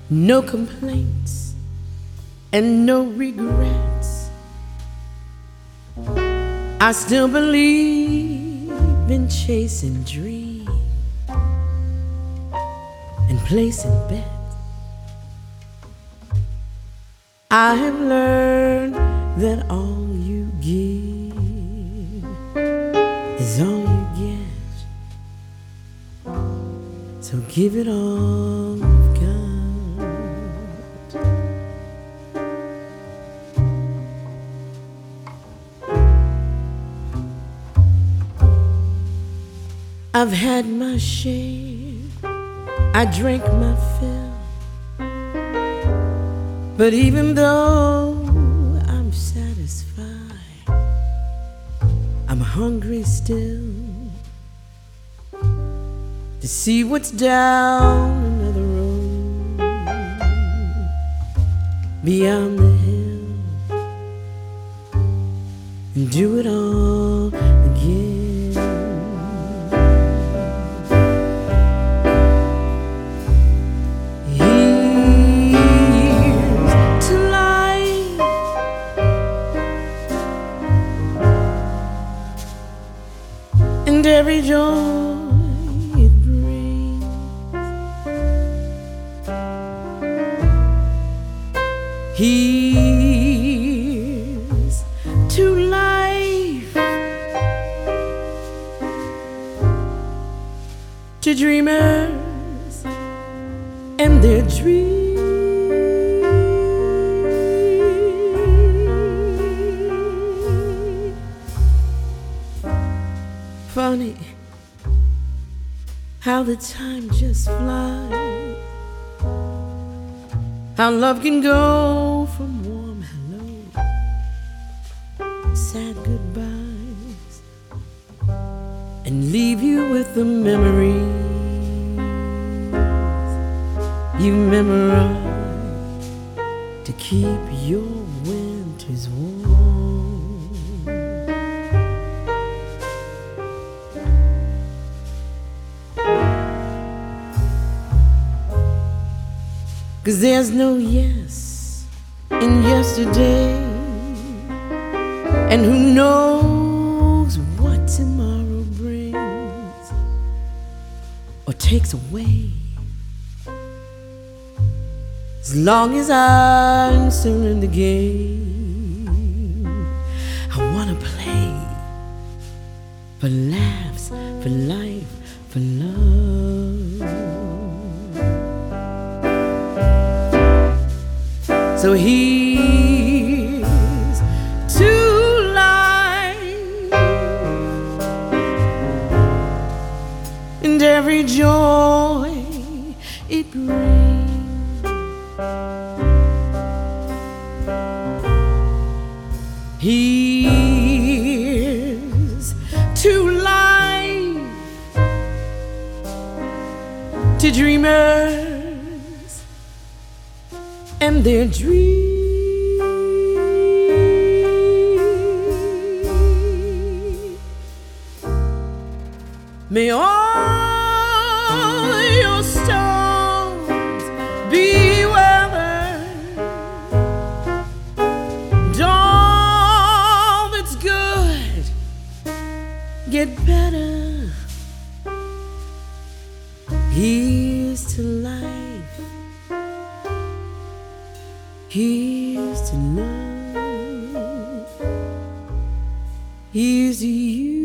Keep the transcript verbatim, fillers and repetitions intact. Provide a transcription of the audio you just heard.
no complaints and no regrets. I still believe in chasing dreams and placing bets. I have learned that all you give is all you get. So give it all you've got. I've had my share, I drank my fill, but even though I'm satisfied, I'm hungry still to see what's down another road, beyond the hill, and do it all again. Here's to life, and every joy here's to life, to dreamers and their dreams. Funny how the time just flies, how love can go from warm hello, sad goodbyes, and leave you with the memories you memorize to keep your winters warm. 'Cause there's no yes in yesterday, and who knows what tomorrow brings or takes away. As long as I'm still in the game, I wanna play for laughs, for life, for love. So here's to life and every joy it brings. Here's to life, to dreamers and their dreams. May all your storms be weathered, and all that's good get better. Here's to life, here's to love, here's to you.